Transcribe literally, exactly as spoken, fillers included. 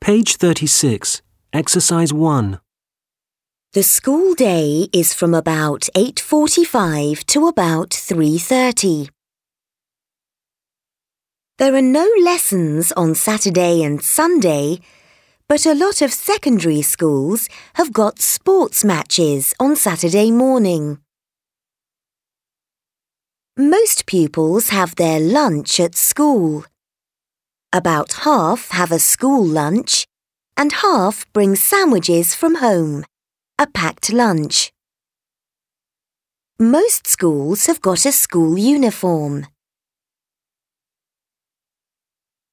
Page thirty-six, Exercise one. The school day is from about eight forty-five to about three thirty. There are no lessons on Saturday and Sunday, but a lot of secondary schools have got sports matches on Saturday morning. Most pupils have their lunch at school. About half have a school lunch and half bring sandwiches from home, a packed lunch. Most schools have got a school uniform.